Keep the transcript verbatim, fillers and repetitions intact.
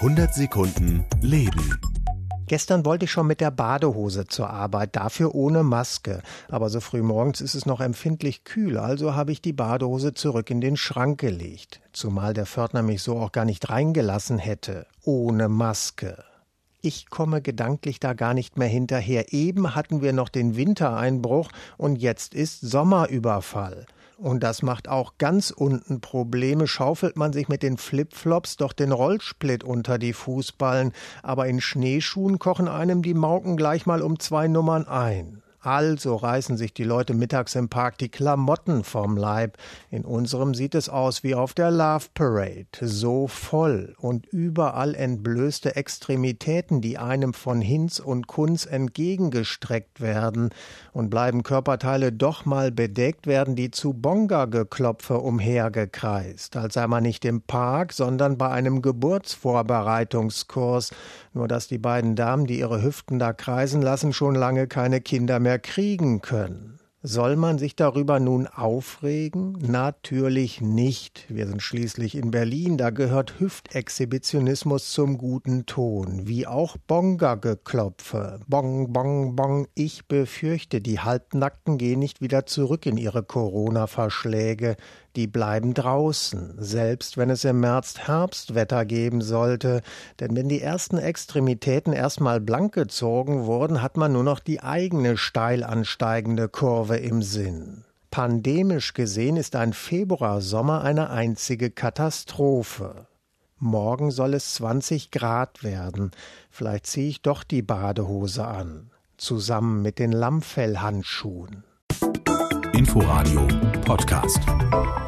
hundert Sekunden Leben. Gestern wollte ich schon mit der Badehose zur Arbeit, dafür ohne Maske. Aber so früh morgens ist es noch empfindlich kühl, also habe ich die Badehose zurück in den Schrank gelegt. Zumal der Pförtner mich so auch gar nicht reingelassen hätte. Ohne Maske. Ich komme gedanklich da gar nicht mehr hinterher. Eben hatten wir noch den Wintereinbruch und jetzt ist Sommerüberfall. Und das macht auch ganz unten Probleme. Schaufelt man sich mit den Flipflops doch den Rollsplit unter die Fußballen. Aber in Schneeschuhen kochen einem die Mauken gleich mal um zwei Nummern ein. Also reißen sich die Leute mittags im Park die Klamotten vom Leib. In unserem sieht es aus wie auf der Love Parade. So voll und überall entblößte Extremitäten, die einem von Hinz und Kunz entgegengestreckt werden. Und bleiben Körperteile doch mal bedeckt, werden die zu Bonga-Geklopfe umhergekreist. Als sei man nicht im Park, sondern bei einem Geburtsvorbereitungskurs. Nur dass die beiden Damen, die ihre Hüften da kreisen lassen, schon lange keine Kinder mehr kriegen können. Soll man sich darüber nun aufregen? Natürlich nicht. Wir sind schließlich in Berlin, da gehört Hüftexhibitionismus zum guten Ton, wie auch Bonga-Geklopfe. Bong, bong, bong. Ich befürchte, die Halbnackten gehen nicht wieder zurück in ihre Corona-Verschläge. Die bleiben draußen, selbst wenn es im März Herbstwetter geben sollte. Denn wenn die ersten Extremitäten erstmal blank gezogen wurden, hat man nur noch die eigene steil ansteigende Kurve im Sinn. Pandemisch gesehen ist ein Februarsommer eine einzige Katastrophe. Morgen soll es zwanzig Grad werden. Vielleicht ziehe ich doch die Badehose an. Zusammen mit den Lammfellhandschuhen. Inforadio Podcast.